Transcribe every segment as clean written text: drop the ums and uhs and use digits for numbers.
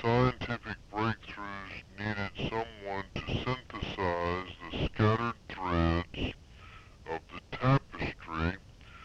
scientific breakthroughs needed someone to synthesize the scattered threads of the tapestry.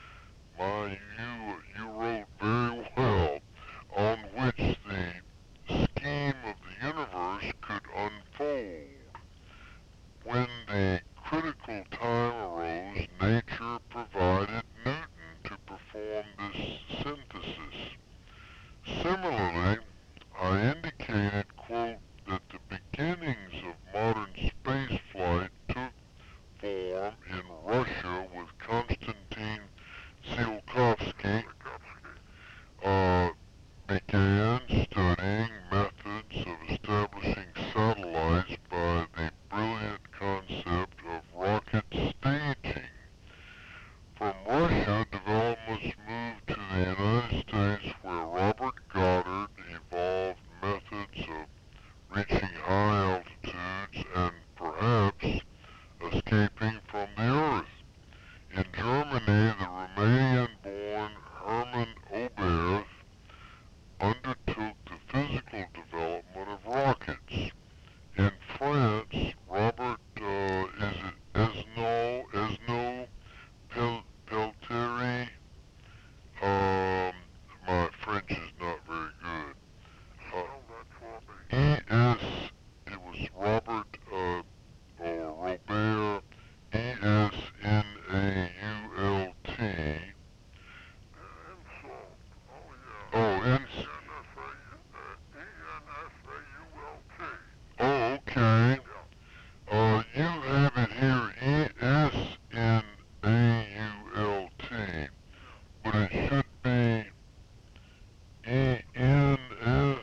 You wrote very well, on which the scheme of the universe could unfold. When the critical time arose, nature provided Newton to perform this synthesis. Similarly, I indicated, quote, that the beginnings of modern spaceflight took form in Russia with Konstantin Tsiolkovsky, uh, began studying methods of establishing satellites by the brilliant concept of rocket staging. From Russia, developments moved to the United States, where Robert Goddard evolved methods of reaching high altitudes and perhaps escaping from the Earth. In Germany, the Romanian-born Hermann Oberth undertook the physical development of rockets. In France, Robert Esnault Peltier, my French is not very good. E.S. It was Robert or Robert Esnault. Oh, oh, okay. You have it here, Esnault, but it should be ENS.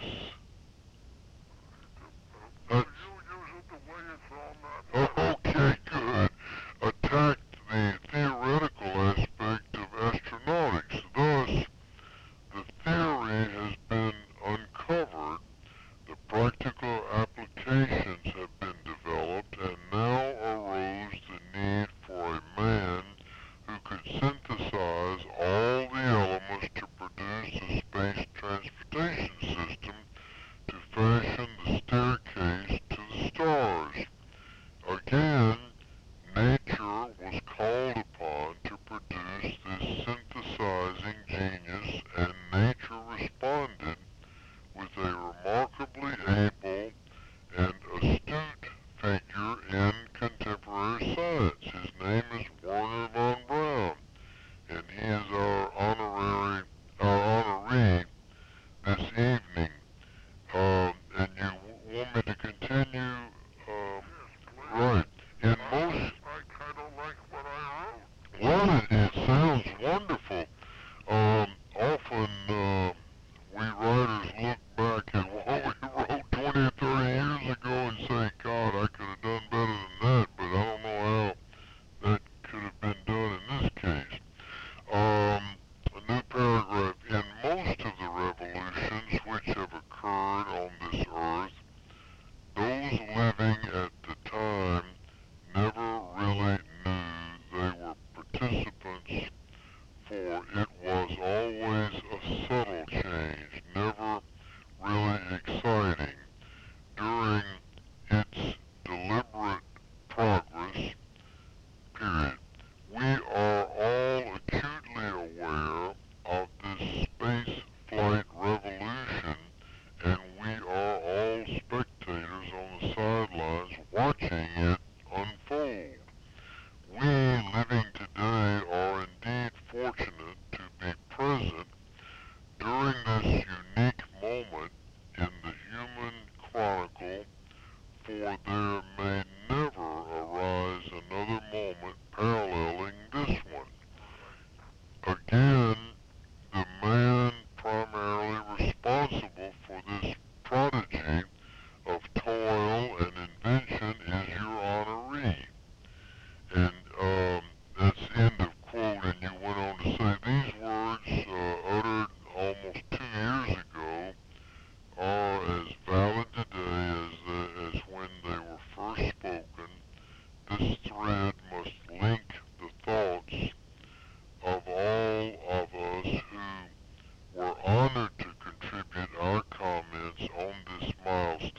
Okay, good. Attacked the theoretical aspect of astronautics. Thus, the theory has been uncovered, the practical applications have been developed, and now arose the need for a man who could synthesize all the elements to produce a space transportation system to fashion the staircase to the stars. Again, nature was called upon to produce this synthesizing genius, and nature responded with a remarkably able and astute figure in contemporary science. His name is Wernher von Braun, and he is our honoree this evening. And you want me to continue? Right. In most, well, it sounds wonderful. Often, we writers look back at what we wrote 20 or 30 years ago and say, God, I could have done better than that, but I don't know how that could have been done in this case. A new paragraph. In most of the revolutions which have occurred on this earth, those living at the time never really knew they were participants, for it was always a subtle change, never really exciting. During its deliberate progress, period. We are all acutely aware of this space flight revolution, and we are all spectators on the sidelines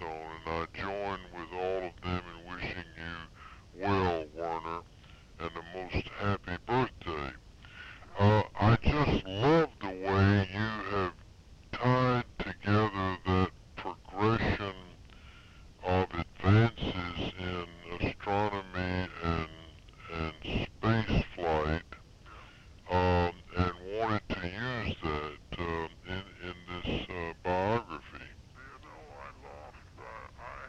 milestone, and I join with all of them in wishing you well, Werner, and a most happy birthday. I just love the way you have tied together that progression of advances in astronomy and space flight, and wanted to use that in this biography. You know, I lost.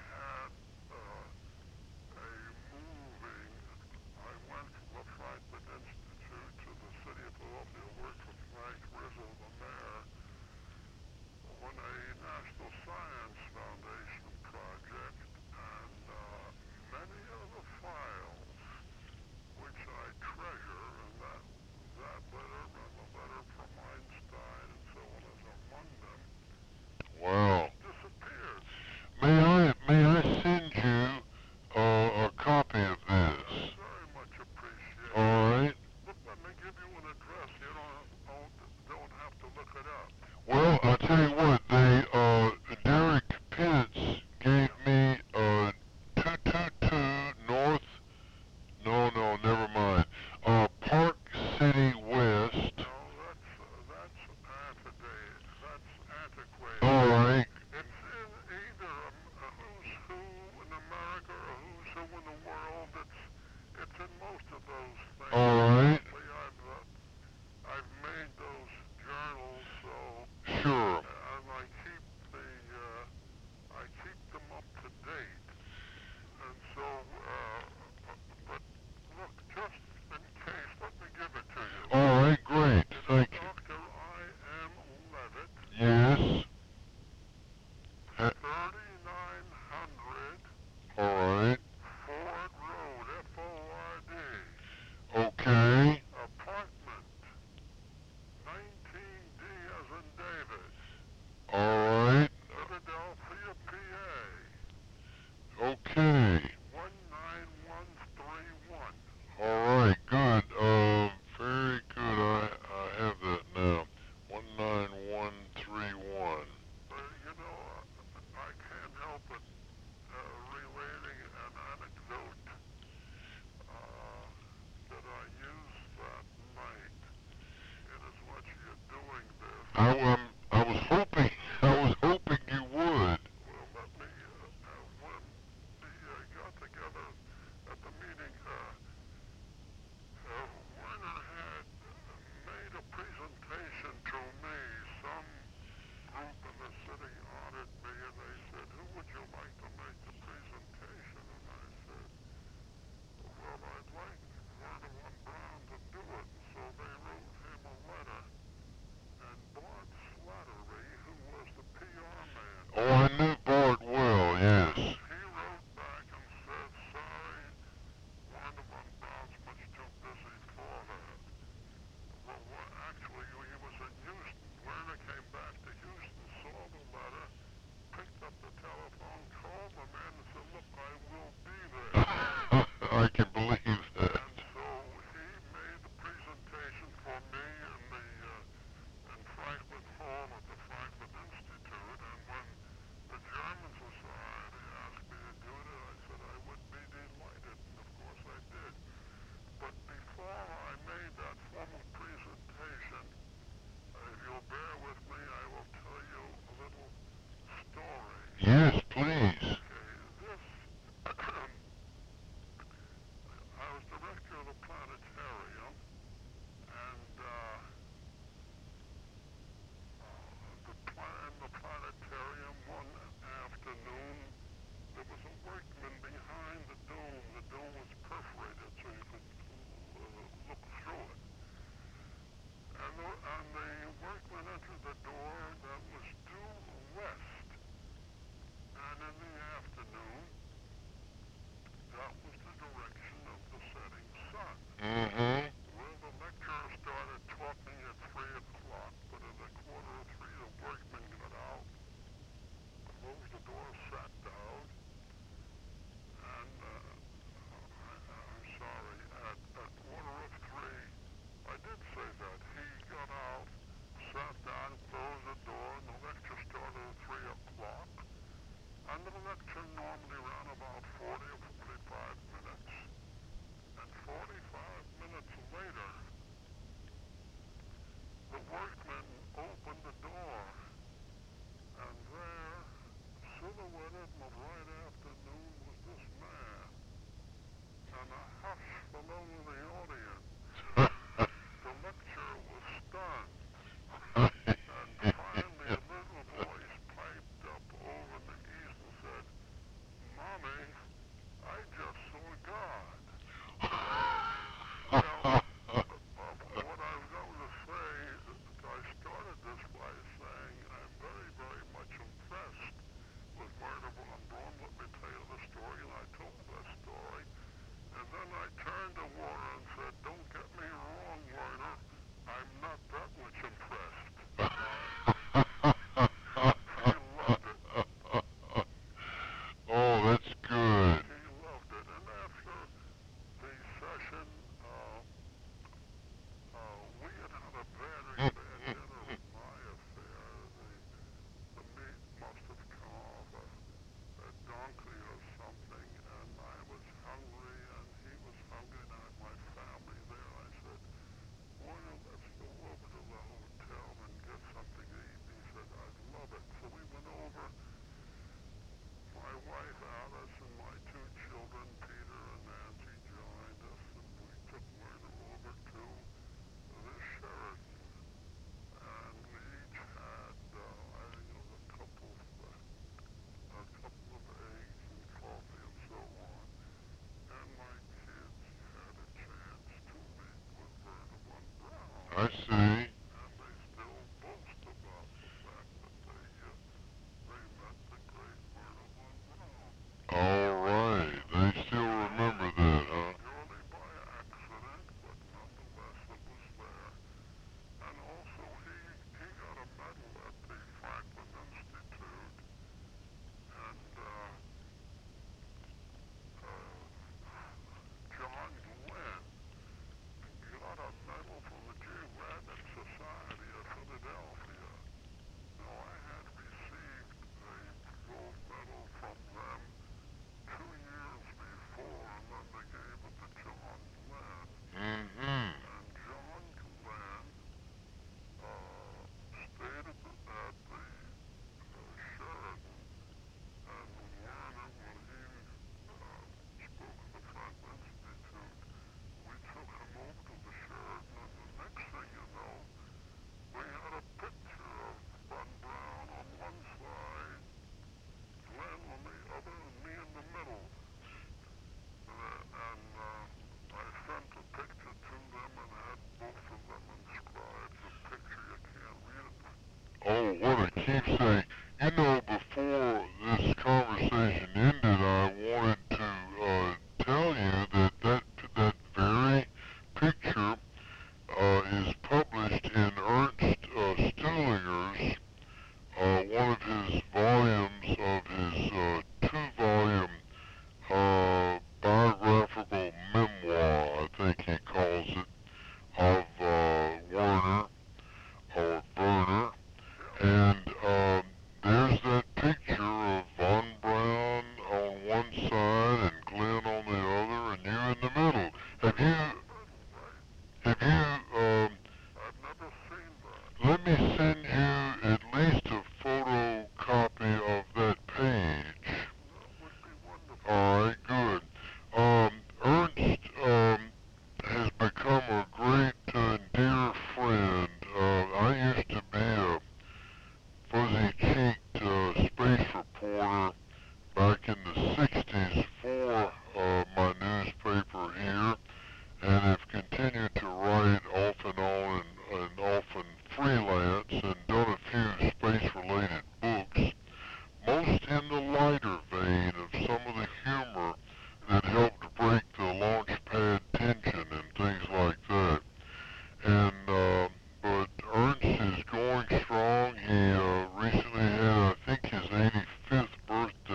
reporter back in the 60s for my newspaper here, and have continued to write off and on and often freelance and done a few space-related books, most in the lighter vein of some of the humor that helped break the launch pad tension and things like that. And but Ernst is going strong. He recently had, I think, his 85th birthday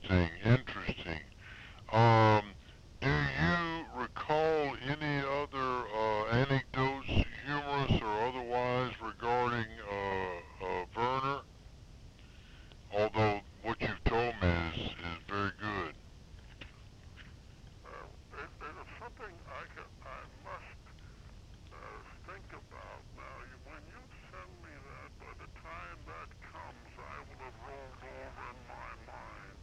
interesting, interesting. Um, do you recall any other anecdotes, humorous or otherwise, regarding Werner? Although what you've told me is very good. It is something I must think about. Now, when you send me that, by the time that comes, I will have rolled over in my mind,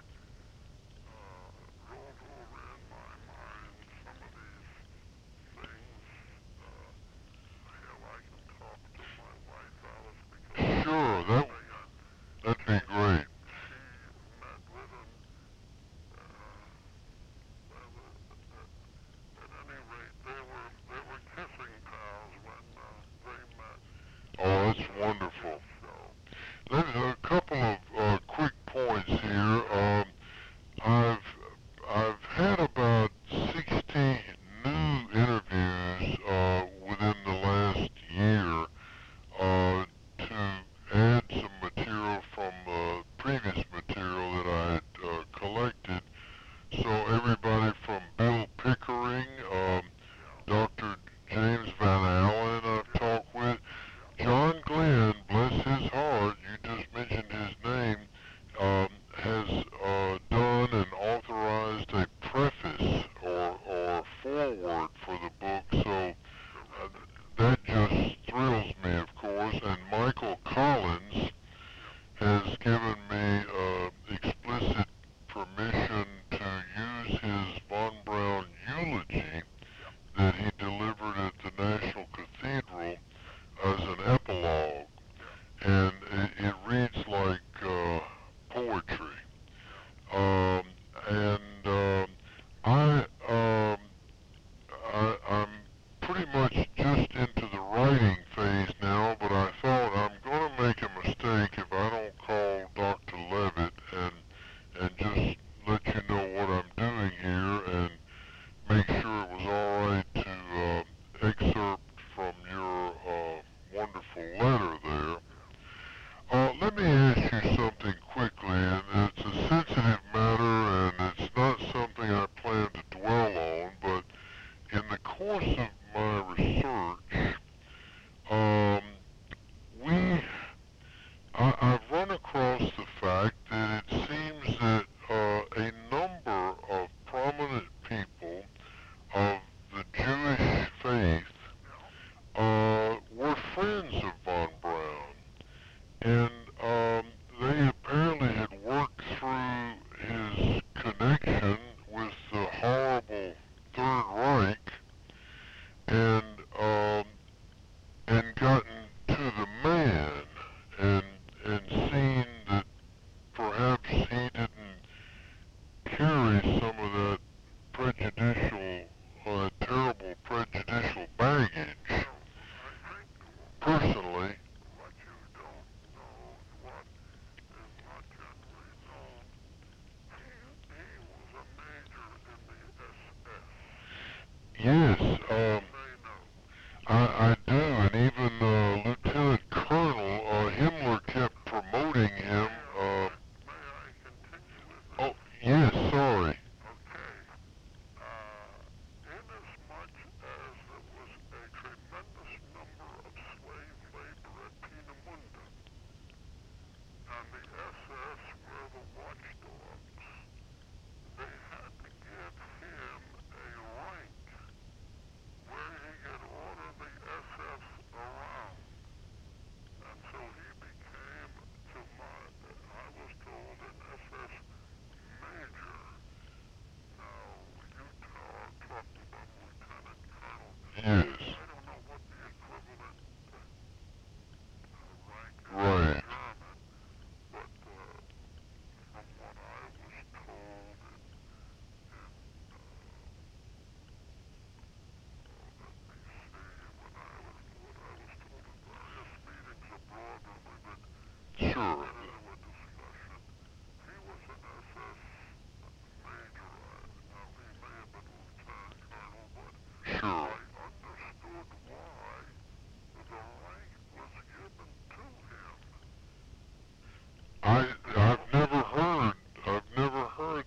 some of these things. Hell, I can talk to my wife, Alice, because Sure, that'd be great. she met with him. Well, at any rate, they were kissing pals when they met Oh, that's at his wonderful. show. There's a couple of quick points here. I've I've had about 60 new interviews within the last year to add some material from previous material that I had collected. So everybody from Bill Pickering, Yeah, Dr. James Van Allen I've yeah, talked with, yeah, John Glenn, bless his heart, you just mentioned his name, has done and authorized a preface or foreword for the book, so uh, terrific. that just thrills me, of course. And Michael Collins Yeah, has given me explicit permission to use his von Braun eulogy yeah, that he delivered at the National Cathedral yeah, as an epilogue, yeah, and it reads like poetry. yeah, Um, and I, um, I'm pretty much just into the writing phase now, but I thought I'm going to make a mistake if I don't call Dr. Levitt and just let you know what I'm doing here and make sure it was all right to excerpt from your wonderful letter there. yeah. Let me ask you something quickly, and it's a sensitive matter, and it's not something I plan to dwell on, but in the course of my research, um, we, I've run across the fact that it seems that a number of prominent people of the Jewish faith Yeah. were friends of von Braun, and they apparently had worked through his connection with the horrible Third Reich and um, and gotten to the man and and seen that perhaps he didn't carry some of that prejudicial, terrible prejudicial baggage Well, I think personally. what you don't know, what is not generally known, he was a major in the SS. Yes, You may know. I do, and even Lieutenant Colonel Himmler kept promoting him. May I continue with Oh, this? yes, sorry. Okay. Inasmuch as there was a tremendous number of slave labor at Peenemünde, and the SS were the watchdogs, they had to give him a rank where he could order the SS around. And so he became, I was told, an SS major. Now, you talked about Lieutenant Colonel. Yes, I don't know what the equivalent rank is in right. German, but from what I was told let me see, what I was told in various meetings abroad when we would Sure, get into a discussion, he was an SS major. Now, he may have been lieutenant colonel, but sure. I understood why the rank was given to him. I Now, I've never heard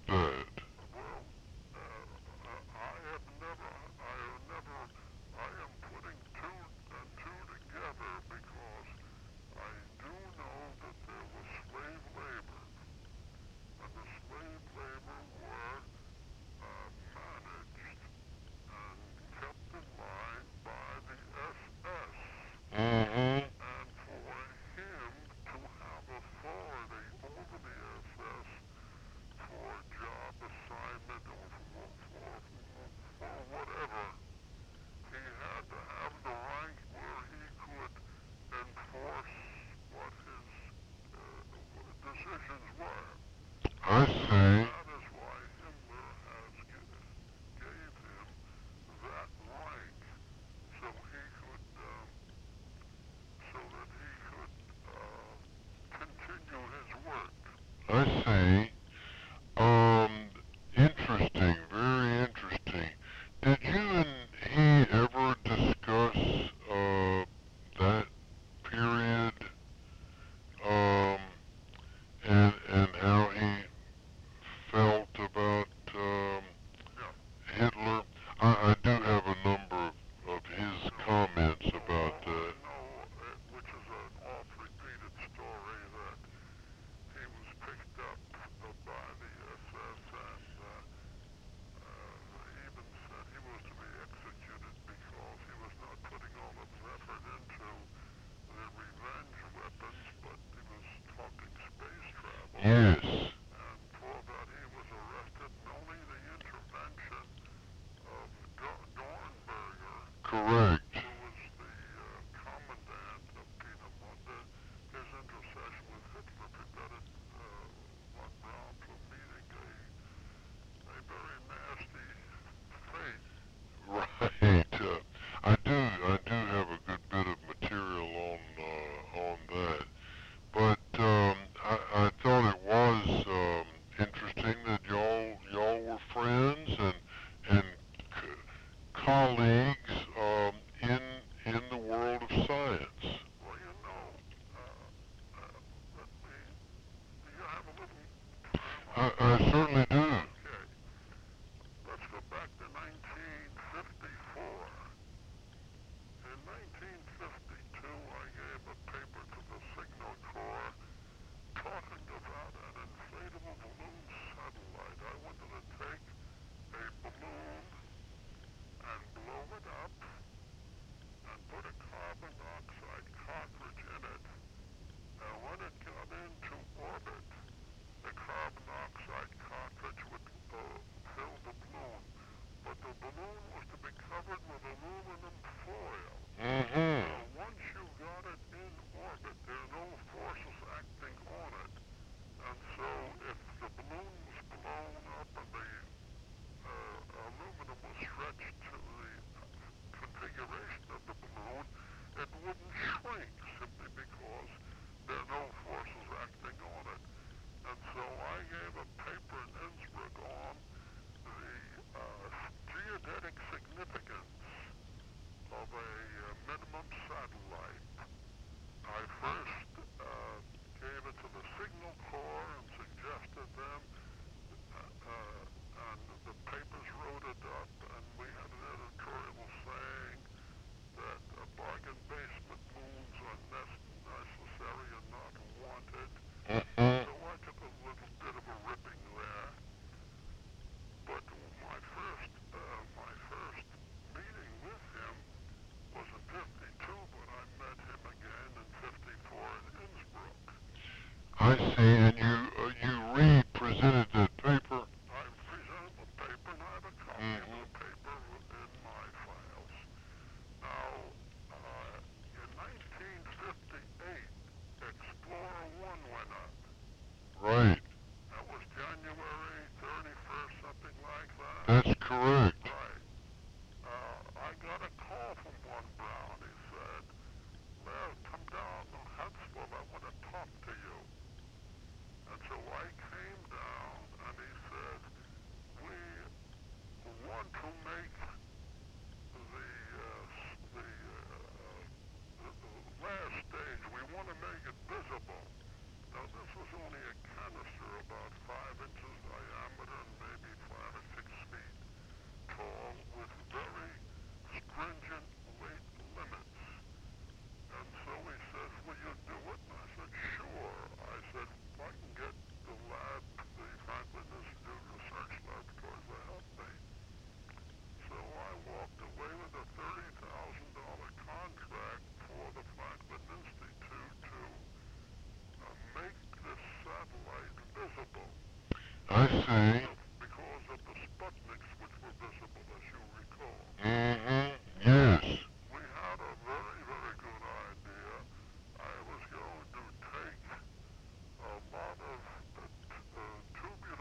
I see. That is why Himmler gave him that rank, so he could, so that he could continue his work. I see. Interesting, very interesting. Did you and he ever discuss that period, um, and how he felt about Yeah. Hitler? I do have a number of his No, comments no, about all I that. know, which is an oft-repeated story, that he was picked up by the SS, and they even said he was to be executed because he was not putting all of his effort into the revenge weapons, but he was talking space travel. Yes, And for that he was arrested, and only the intervention of Dornberger, correct. who was the commandant of Peenemünde, his intercession with Hitler prevented von Braun from meeting a very nasty fate. Right. I do have a good bit of material on that. But I thought it was interesting that y'all were friends and colleagues in the world of science. Well, let me, do you have a little time? I certainly do. Okay, let's go back to 1954. In 1952, I gave a paper to the Signal Corps talking about an inflatable balloon satellite. I wanted to take a balloon and blow it up and put a carbon dioxide cartridge in it. And when it got into orbit, the carbon dioxide cartridge would fill the balloon. But the balloon was to be covered with aluminum foil. Mm-hmm. So once you got it in orbit, there are no forces acting on it. And so if the balloon was blown up and the aluminum was stretched to the configuration of the balloon, it wouldn't shrink simply because there are no forces acting on it. And so I gave a paper in Innsbruck on the geodetic significance of a minimum satellite. I first gave it to the Signal Corps and suggested them, and the papers wrote it up, and we had an editorial saying that bargain basement moons are necessary and not wanted. Mm-hmm. So I took a little bit of a ripping there. But my first meeting with him was in '52, but I met him again in '54 in Innsbruck. I see. And you re-presented that paper. I presented the paper, and I have a copy of Mm-hmm. the paper in my files. Now, in 1958, Explorer 1 went up. Right. That was January 31st, something like that. That's correct. Right. I got a call from von Braun. He said, "Well, come down to Huntsville. I want to talk to you." And so I came down, and he said, "We want to make the last stage. We want to make it visible." Now, this was only a canister about 5 inches diameter and maybe 5 or 6 feet tall, with very stringent weight limits. And so he says, "Will you do it?" And I said, "Sure." I said, "If I can get the Franklin Institute Research Laboratories to help me." So I walked away with a $30,000 contract for the Franklin Institute to make this satellite visible. I Because see. of the Sputniks, which were visible, as you recall. Mm-hmm. Now, Yes. we had a very, very good idea. I was going to take a lot of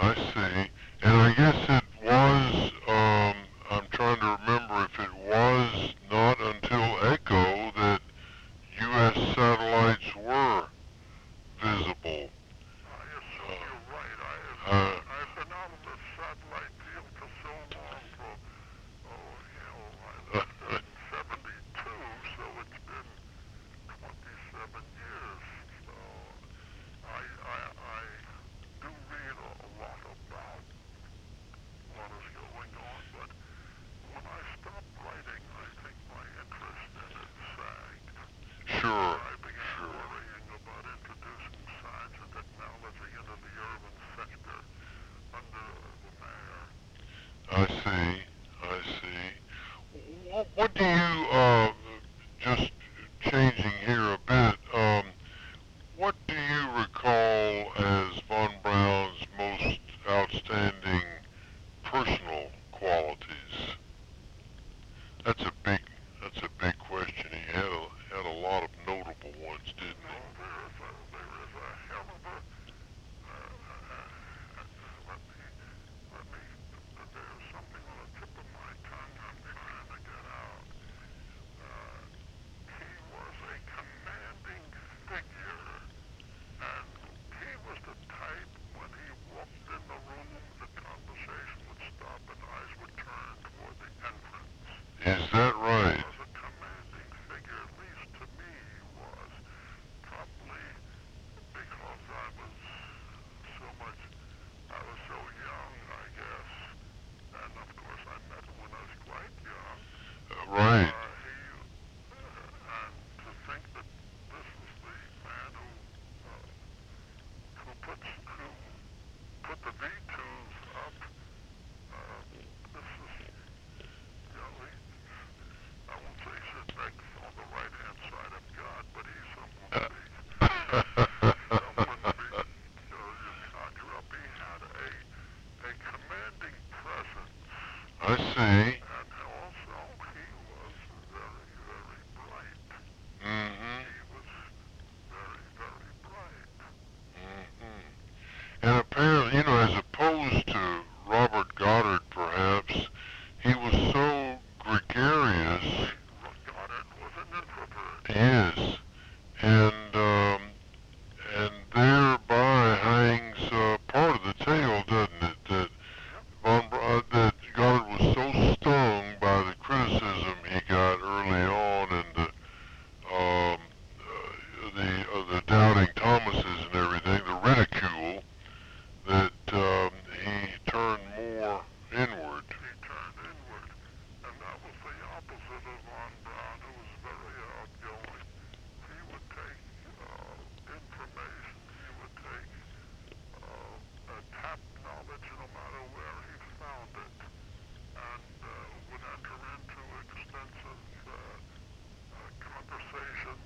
I see. And I guess it was, I'm trying to remember if it was not until Echo that U.S. satellites were visible. I assume you're right. Uh, I've been out of the satellite field for so long for, I uh, left in 72, so it's been 27 years. So I do read a lot about what is going on, but when I stopped writing, I think my interest in it sagged. sure, I began sure. worrying about introducing science and technology into the urban sector under the mayor. I see, I see. What do you, just changing here a bit, what do you recall as Von Braun's most outstanding personal qualities? That's a big, that's a big question. He had a lot of notable ones, didn't No, there is a hell of a, let me, there's something on the tip of my tongue I'm trying to get out. He was a commanding figure, and he was the type when he walked in the room, the conversation would stop and eyes would turn toward the entrance. he? Is that He right? was a commanding figure, at least to me he was. Probably because I was so young, I guess. And of course I met him when I was quite young. Right. And to think that this is the man who put the V2s up, this is, I won't say sit next on the right-hand side of God, but he's someone to be, you conjure up. He had a commanding presence, I see. and also he was very, very bright. Mm-hmm. He was very, very bright. Mm-hmm. And apparently, as opposed to Robert Goddard, perhaps, he was so gregarious. Goddard was an introvert. Yes. And, and thereby hangs part of the tale, doesn't it? That that Goddard was so stung by the criticism he got early on, and the doubting Thomases and everything, the ridicule, that he turned more inward. He turned inward, and that was the opposite of Von Braun, who was very outgoing. He would take information, he would take tap knowledge no matter where he found it, and would enter into extensive conversations.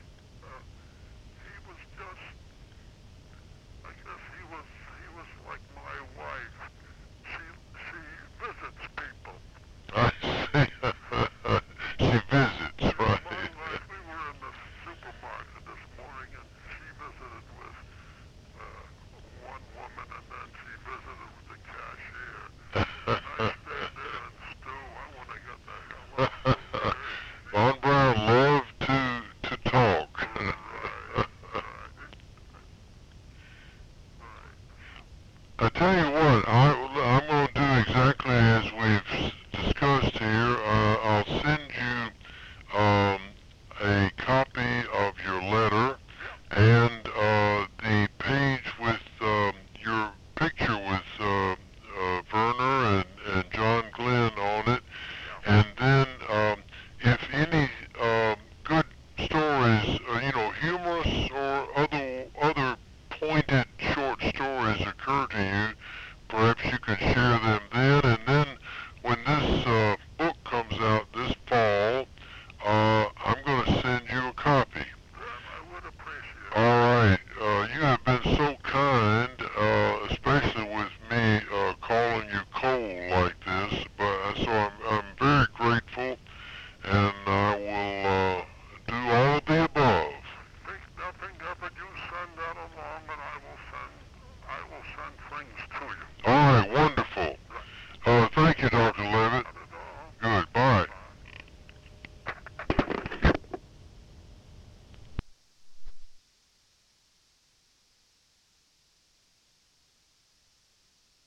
He was just, I guess he was like my wife. She visits people. I see. She visits, right? My wife, we were in the supermarket this morning, and she visited with one woman, and then she visited with the cashier. And I stayed there and stew. I want to get the hell out of here. Von Braun loved to talk. I tell you what, I'm going to do exactly as we've discussed here. I'll send you a copy of your letter and the page with your picture with Werner and John Glenn on it. And then if any good stories